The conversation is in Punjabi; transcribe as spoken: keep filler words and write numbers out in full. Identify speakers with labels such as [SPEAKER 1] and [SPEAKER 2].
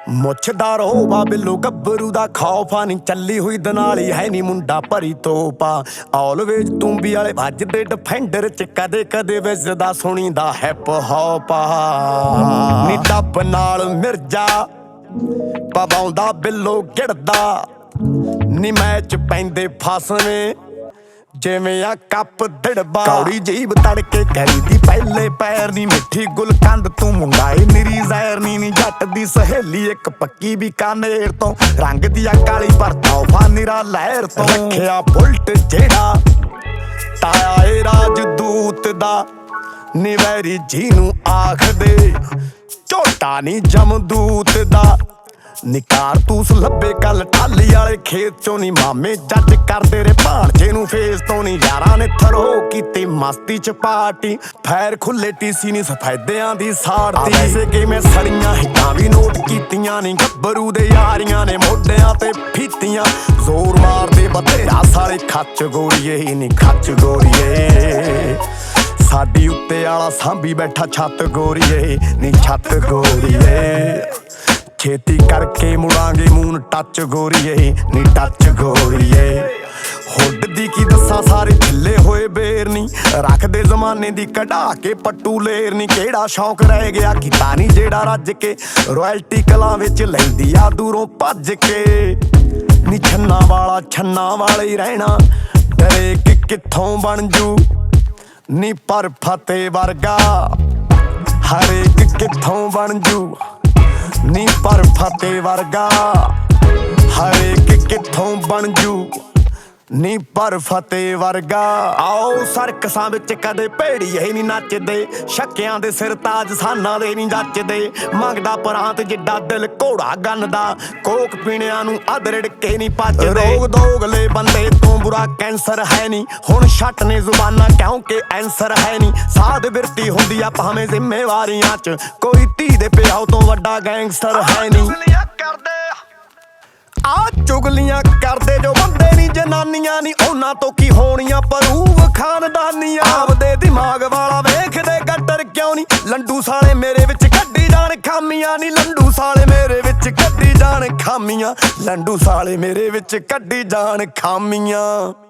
[SPEAKER 1] ਮੁੱਛਦਾਰ ਹੋਵਾ ਬਿੱਲੋ ਗੱਭਰੂ ਦਾ ਖੌਫਾ ਨੀ ਚੱਲੀ ਹੋਈ ਦਨਾਲੀ ਹੈ ਨੀ ਮੁੰਡਾ ਭਰੀ ਤੋਪਾ ਆਲਵੇਜ ਤੂੰਬੀ ਵਾਲੇ ਵੱਜਦੇ ਡਿਫੈਂਡਰ ਚ ਕਦੇ ਕਦੇ ਵੱਜਦਾ ਸੁਣੀਦਾ ਹਿਪ ਹੌਪਾ ਨੀ ਟੱਪ ਨਾਲ ਮਿਰਜਾ ਪਵਾਉਂਦਾ ਬਿੱਲੋ ਗਿੜਦਾ ਨੀ ਮੈਚ ਪੈਂਦੇ ਫਸਵੇਂ ਜਿਵੇਂ ਆ ਕੱਪ ਡੜਬਾ ਕੌੜੀ ਜੀਬ ਤੜਕੇ ਕਰੀ ਦੀ ਪਹਿਲੇ ਪੈਰ ਨੀ ਮਿੱਠੀ ਗੁਲਕੰਦ ਤੂੰ ਮੁੰਡਾਈ ਮੇਰੀ ਜ਼ਹਿਰ ਨੀ ਨੀ ਜੱਟ ਦੀ ਸਹੇਲੀ ਇੱਕ ਪੱਕੀ ਬੀਕਾਨੇਰ ਤੋਂ ਰੰਗ ਦੀਆਂ ਕਾਲੀ ਪਰ ਤੋਹਫਾ ਨਿਰਾ ਲਹਿਰ ਤੋਂ ਰੱਖਿਆ ਬੁਲਟ ਜਿਹੜਾ ਤਾਇਆ ਏ ਰਾਜਦੂਤ ਦਾ ਨੀ ਵੈਰੀ ਜੀ ਨੂੰ ਆਖਦੇ ਝੋਟਾ ਨੀ ਜਮਦੂਤ ਦਾ ਨੀ ਕਾਰਤੂਸ ਲੱਭੇ ਕੱਲ ਟਾਲੀ ਵਾਲੇ ਖੇਤ ਚੋਂ ਨੀ ਮਾਮੇ ਜੱਜ ਕਰਦੇ ਰੇ ਭਾਣਜੇ ਨੂੰ ਫੇਸ ਤੋਂ ਨੀ ਯਾਰਾਂ ਨੇ ਥਰੋ ਕੀਤੀ ਮਸਤੀ ਚ ਪਾਰਟੀ ਫੈਰ ਖੁੱਲੇ ਟੀਸੀ ਨੀ ਸਫੈਦਿਆਂ ਦੀ ਸਾੜਤੀ ਐਸੇ ਕਿਵੇਂ ਸੜੀਆਂ ਹਿੱਟਾਂ ਵੀ ਨੋਟ ਕੀਤੀਆਂ ਨੀ ਗੱਭਰੂ ਦੇ ਯਾਰੀਆਂ ਨੇ ਮੋਢਿਆਂ ਤੇ ਫੀਤੀਆਂ ਜ਼ੋਰ ਮਾਰਦੇ ਬਥੇਰਾ ਸਾਲੇ ਖੱਚ ਗੋਰੀਏ ਨੀ ਖੱਚ ਗੋਰੀਏ ਸਾਡੀ ਉੱਤੇ ਆਲਾ ਸਾਂਭੀ ਬੈਠਾ ਛੱਤ ਗੋਰੀਏ ਨੀ ਛੱਤ ਗੋਰੀਏ ਛੇਤੀ ਕਰਕੇ ਮੁੜਾਂਗੇ ਮੂਨ ਟੱਚ ਗੋਰੀਏ ਨੀ ਟੱਚ ਗੋਰੀਏ ਹੁੱਡ ਦੀ ਕੀ ਦੱਸਾਂ ਸਾਰੇ ਢਿੱਲੇ ਹੋਏ ਬੇਰ ਨੀ ਰੱਖਦੇ ਜ਼ਮਾਨੇ ਦੀ ਕਢਾ ਕੇ ਪੱਟੂ ਲੇਰ ਨੀ ਕਿਹੜਾ ਸ਼ੌਂਕ ਰਹਿ ਗਿਆ ਕੀਤਾ ਨੀ ਜਿਹੜਾ ਰੱਜ ਕੇ ਰਾਇਲਟੀ ਕਲਾਂ ਵਿੱਚ ਲੈਂਦੀ ਆ ਦੂਰੋਂ ਭੱਜ ਕੇ ਨੀ ਛੰਨਾ ਵਾਲਾ ਛੰਨਾ ਵਾਲੇ ਹੀ ਰਹਿਣਾ ਡਰੇ ਕਿ ਕਿੱਥੋਂ ਬਣ ਜੂ ਨੀ ਪਰ ਫਤਿਹ ਵਰਗਾ ਹਰੇਕ ਕਿੱਥੋਂ ਬਣ ਜੂ ਨੀ ਪਰ ਫਤਿਹ ਵਰਗਾ ਹਰੇਕ ਕਿੱਥੋਂ ਬਣ ਜੂ ਨੀ ਪਰ ਫਤਿਹ ਵਰਗਾ ਆਓ ਸਰਕਸਾਂ ਵਿੱਚ ਕਦੇ ਭੇੜੀਏ ਨੀ ਨੱਚਦੇ ਸ਼ੱਕਿਆਂ ਦੇ ਸਿਰ ਤਾਜ ਸਾਨਾਂ ਦੇ ਨੀ ਜੱਚਦੇ ਮੰਗਦਾ ਪਰਾਂਤ ਜਿੱਡਾ ਦਿਲ ਘੋੜਾ ਗੰਨਦਾ ਕੋਕ ਪੀਣਿਆਂ ਨੂੰ ਅਧਰੜ ਕੇ ਨੀ ਭੱਜਦੇ ਰੋਗ ਦੋਗਲੇ ਬੰਦੇ ਤੋਂ ਬੁਰਾ ਕੈਂਸਰ ਹੈ ਨੀ ਹੁਣ ਛੱਟ ਨੇ ਜ਼ੁਬਾਨਾਂ ਕਿਉਂਕਿ ਐਂਸਰ ਹੈ ਨੀ ਸਾਧ ਬਿਰਤੀ ਹੁੰਦੀ ਆ ਭਾਵੇਂ ਜ਼ਿੰਮੇਵਾਰੀਆਂ ਚ ਕੋਈ ਧੀ ਦੇ ਪਿਓ ਤੋਂ ਵੱਡਾ ਗੈਂਗਸਟਰ ਹੈ ਨੀ ਆ ਚੁਗਲੀਆਂ ਕਰਦੇ ਜੋ ਬੰਦੇ ਨੀ ਜਨਾਨੀਆਂ ਨੀ ਉਹਨਾਂ ਤੋਂ ਕੀ ਹੋਣੀਆਂ ਪਰੂਵ ਖਾਨਦਾਨੀਆਂ ਆਪਦੇ ਦਿਮਾਗ ਵਾਲਾ ਵੇਖਦੇ ਗੱਟਰ ਕਿਉਂ ਨੀ ਲੰਡੂ ਸਾਲੇ ਮੇਰੇ ਵਿੱਚ ਕੱਢੀ ਜਾਣ ਖਾਮੀਆਂ ਨੀ ਲੰਡੂ ਸਾਲੇ ਮੇਰੇ ਵਿੱਚ ਕੱਢੀ ਜਾਣ ਖਾਮੀਆਂ ਲੰਡੂ ਸਾਲੇ ਮੇਰੇ ਵਿੱਚ ਕੱਢੀ ਜਾਣ ਖਾਮੀਆਂ।